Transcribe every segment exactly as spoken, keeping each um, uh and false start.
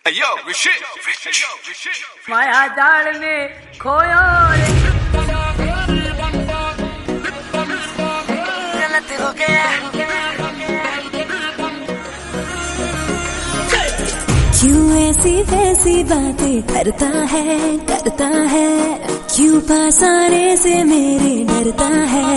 माया जाल में खोयो गलत हो गया। क्यों ऐसी वैसी बातें करता है करता है, क्यों पास आने से मेरे डरता है।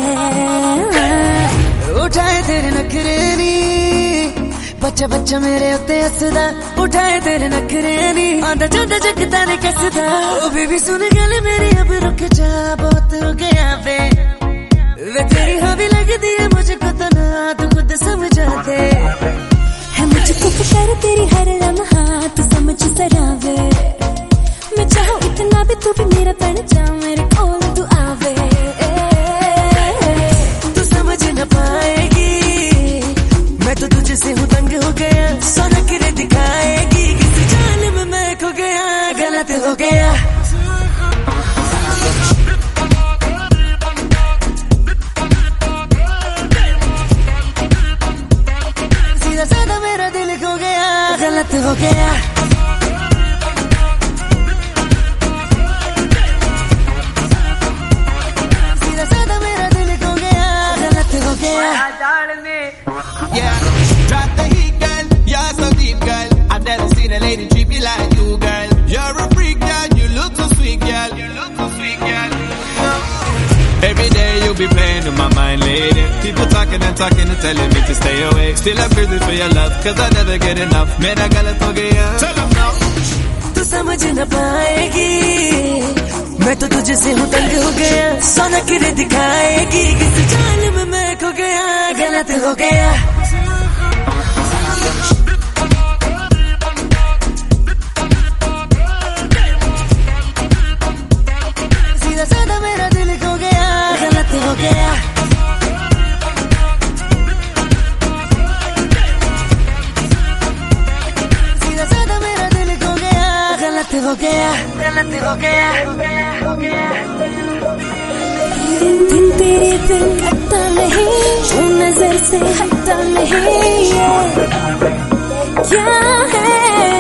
उठाए तेरे नखरे नी बच्चा बच्चा मेरे उत्ते हसदा, उठाए तेरे नखरे नी आंदा जांदा जगदा ने कसदा। ओ बेबी सुन गल मेरी अब रुक जा, बहुत रुक गया वे वे तेरी हवी लगदी है मुझको तो ना तू खुद समझा दे। है मुझको फिक्र तेरी हर लम्हा तू समझ सरावे, मैं चाहूँ इतना भी तू भी मेरा बन जा, मेरे कोल तू आवे। तू समझ न पाएगी मैं तो तुझे से हूँ तंग हो गया, सोना किरे दिखाएगी किसी जान में मैं खो गया, गलत हो गया। सीधा साधा मेरा दिल खो गया, गलत हो गया। सीधा साधा मेरा दिल खो गया, गलत हो गया। Yeah, drop the heat, girl. You're so deep, girl. I've never seen a lady treat me like you, girl. You're a freak, girl. You look so sweet, girl. You look so sweet, girl. Every day you be playing in my mind, lady. People talking and talking and telling me to stay away. Still I'm crazy for your love, cause I never get enough. Mera galat ho gaya. Tell them now. तू समझ न पाएगी मैं तो तुझे से हूँ तंग हो गया, सोना किरे दिखाएगी किसी जान में मैं खो गया, गलत हो गया। सीधा साधा मेरा दिल खो गया, गलत हो गया। सीधा साधा मेरा दिल खो गया, गलत हो गया, गलत हो गया, हो गया। दिन तेरे बिन कटता नहीं, जो नजर से हटता नहीं, क्या है